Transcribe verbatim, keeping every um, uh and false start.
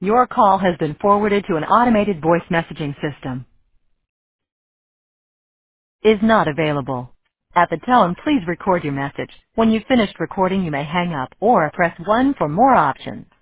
Your call has been forwarded to an automated voice messaging system. Is not available. At the tone, please record your message. When you've finished recording, you may hang up or press one for more options.